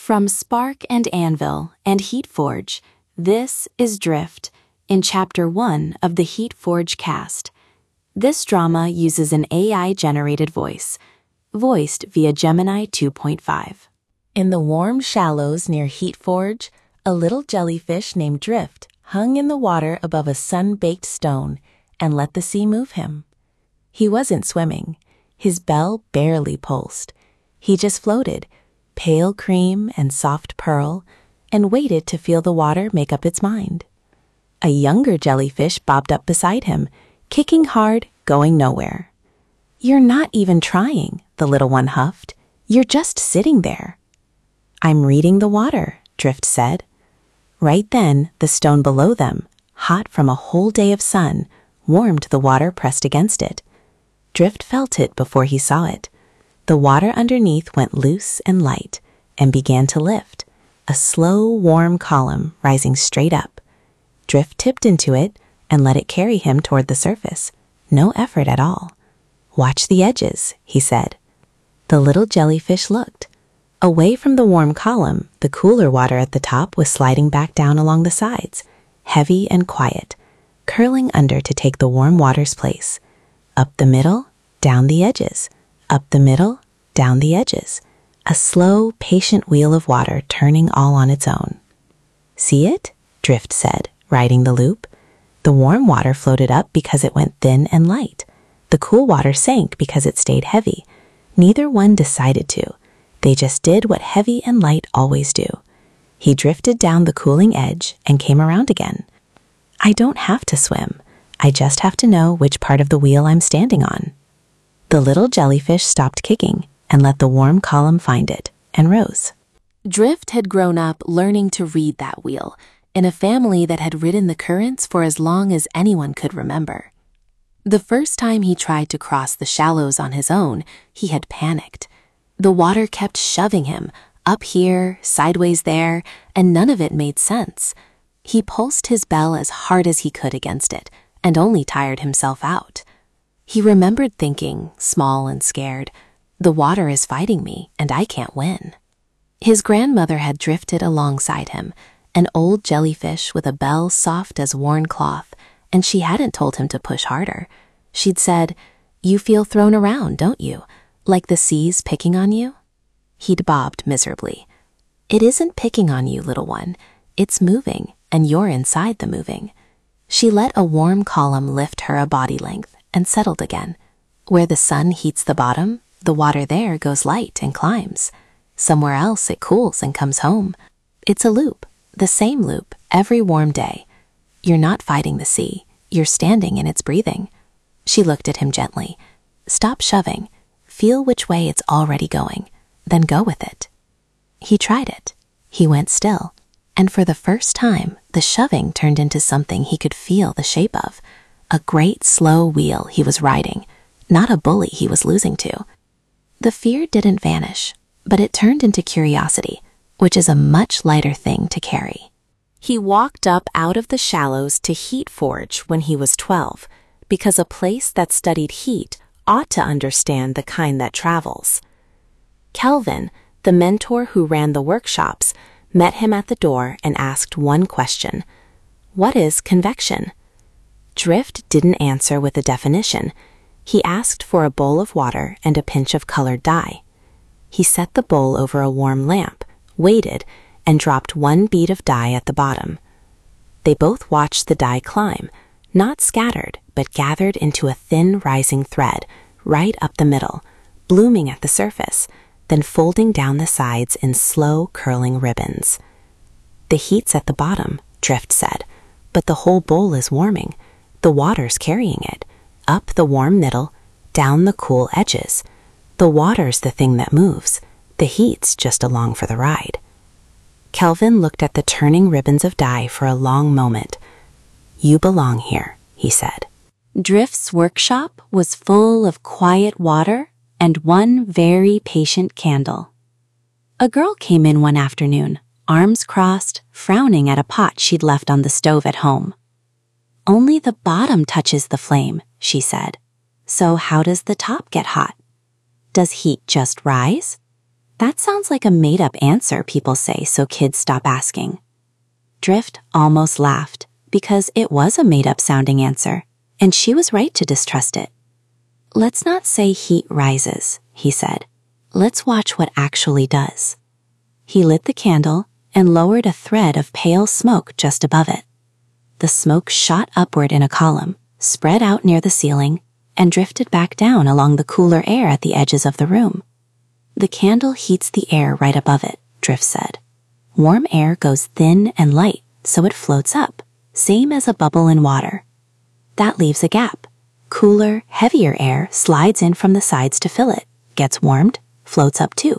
From Spark and Anvil and HeatForge, this is Drift in Chapter 1 of the HeatForge cast. This drama uses an AI-generated voice, voiced via Gemini 2.5. In the warm shallows near HeatForge, a little jellyfish named Drift hung in the water above a sun-baked stone and let the sea move him. He wasn't swimming. His bell barely pulsed. He just floated, pale cream and soft pearl, and waited to feel the water make up its mind. A younger jellyfish bobbed up beside him, kicking hard, going nowhere. "You're not even trying," the little one huffed. "You're just sitting there." "I'm reading the water," Drift said. Right then, the stone below them, hot from a whole day of sun, warmed the water pressed against it. Drift felt it before he saw it. The water underneath went loose and light and began to lift, a slow, warm column rising straight up. Drift tipped into it and let it carry him toward the surface. No effort at all. "Watch the edges," he said. The little jellyfish looked. Away from the warm column, the cooler water at the top was sliding back down along the sides, heavy and quiet, curling under to take the warm water's place. Up the middle, down the edges. Up the middle, down the edges. A slow, patient wheel of water turning all on its own. "See it?" Drift said, riding the loop. The warm water floated up because it went thin and light. The cool water sank because it stayed heavy. Neither one decided to. They just did what heavy and light always do. He drifted down the cooling edge and came around again. "I don't have to swim. I just have to know which part of the wheel I'm standing on." The little jellyfish stopped kicking and let the warm column find it, and rose. Drift had grown up learning to read that wheel in a family that had ridden the currents for as long as anyone could remember. The first time he tried to cross the shallows on his own, he had panicked. The water kept shoving him, up here, sideways there, and none of it made sense. He pulsed his bell as hard as he could against it, and only tired himself out. He remembered thinking, small and scared, "The water is fighting me, and I can't win." His grandmother had drifted alongside him, an old jellyfish with a bell soft as worn cloth, and she hadn't told him to push harder. She'd said, "You feel thrown around, don't you? Like the sea's picking on you?" He'd bobbed miserably. "It isn't picking on you, little one. It's moving, and you're inside the moving." She let a warm column lift her a body length and settled again. Where the sun heats the bottom, the water there goes light and climbs. Somewhere else it cools and comes home. It's a loop, the same loop, every warm day. You're not fighting the sea. You're standing in its breathing. She looked at him gently. "Stop shoving. Feel which way it's already going. Then go with it." He tried it. He went still. And for the first time, the shoving turned into something he could feel the shape of. A great slow wheel he was riding, not a bully he was losing to. The fear didn't vanish, but it turned into curiosity, which is a much lighter thing to carry. He walked up out of the shallows to HeatForge when he was 12, because a place that studied heat ought to understand the kind that travels. Kelvin, the mentor who ran the workshops, met him at the door and asked one question: "What is convection?" Drift didn't answer with a definition. He asked for a bowl of water and a pinch of colored dye. He set the bowl over a warm lamp, waited, and dropped one bead of dye at the bottom. They both watched the dye climb, not scattered, but gathered into a thin rising thread, right up the middle, blooming at the surface, then folding down the sides in slow, curling ribbons. "The heat's at the bottom," Drift said, "but the whole bowl is warming. The water's carrying it, up the warm middle, down the cool edges. The water's the thing that moves. The heat's just along for the ride." Kelvin looked at the turning ribbons of dye for a long moment. "You belong here," he said. Drift's workshop was full of quiet water and one very patient candle. A girl came in one afternoon, arms crossed, frowning at a pot she'd left on the stove at home. "Only the bottom touches the flame," she said. "So how does the top get hot? Does heat just rise?" That sounds like a made-up answer, people say, so kids stop asking. Drift almost laughed because it was a made-up sounding answer, and she was right to distrust it. Let's not say heat rises, he said. Let's watch what actually does. He lit the candle and lowered a thread of pale smoke just above it. The smoke shot upward in a column, spread out near the ceiling, and drifted back down along the cooler air at the edges of the room. The candle heats the air right above it, Drift said. Warm air goes thin and light, so it floats up, same as a bubble in water. That leaves a gap. Cooler, heavier air slides in from the sides to fill it, gets warmed, floats up too.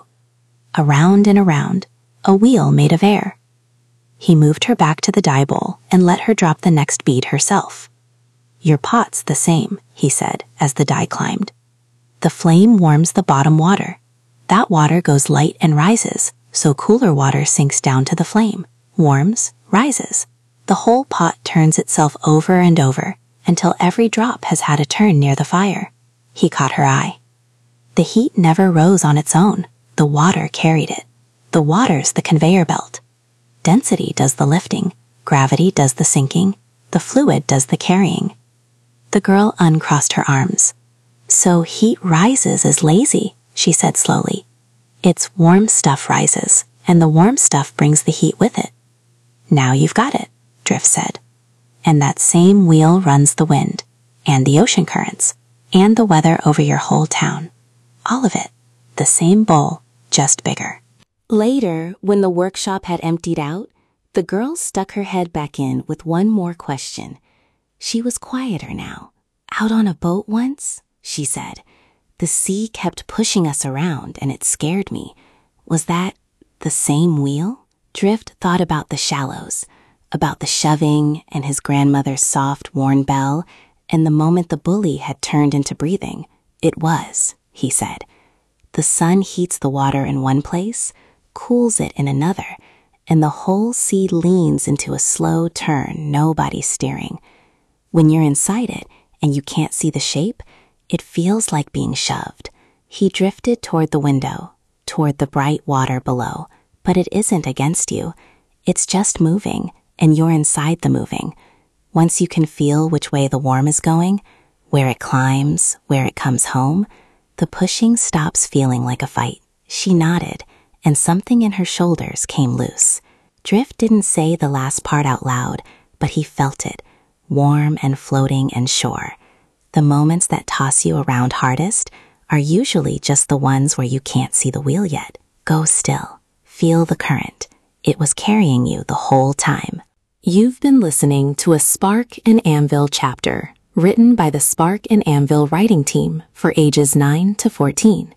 Around and around, a wheel made of air. He moved her back to the dye bowl and let her drop the next bead herself. Your pot's the same, he said as the dye climbed. The flame warms the bottom water. That water goes light and rises, so cooler water sinks down to the flame, warms, rises. The whole pot turns itself over and over until every drop has had a turn near the fire. He caught her eye. The heat never rose on its own. The water carried it. The water's the conveyor belt. Density does the lifting, gravity does the sinking, the fluid does the carrying. The girl uncrossed her arms. So heat rises is lazy, she said slowly. It's warm stuff rises, and the warm stuff brings the heat with it. Now you've got it, Drift said. And that same wheel runs the wind, and the ocean currents, and the weather over your whole town. All of it. The same bowl, just bigger. Later, when the workshop had emptied out, the girl stuck her head back in with one more question. She was quieter now. Out on a boat once, she said. The sea kept pushing us around, and it scared me. Was that the same wheel? Drift thought about the shallows, about the shoving and his grandmother's soft, worn bell, and the moment the bully had turned into breathing. It was, he said. The sun heats the water in one place, cools it in another, and the whole sea leans into a slow turn, nobody steering. When you're inside it and you can't see the shape, it feels like being shoved. He drifted toward the window, toward the bright water below, but it isn't against you. It's just moving, and you're inside the moving. Once you can feel which way the warm is going, where it climbs, where it comes home, the pushing stops feeling like a fight. She nodded, and something in her shoulders came loose. Drift didn't say the last part out loud, but he felt it, warm and floating and sure. The moments that toss you around hardest are usually just the ones where you can't see the wheel yet. Go still. Feel the current. It was carrying you the whole time. You've been listening to a Spark and Anvil chapter, written by the Spark and Anvil writing team for ages 9 to 14.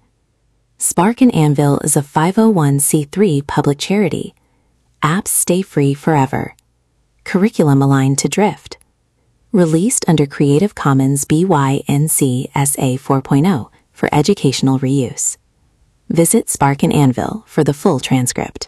Spark and Anvil is a 501c3 public charity. Apps stay free forever. Curriculum aligned to Drift. Released under Creative Commons BY-NC SA 4.0 for educational reuse. Visit Spark and Anvil for the full transcript.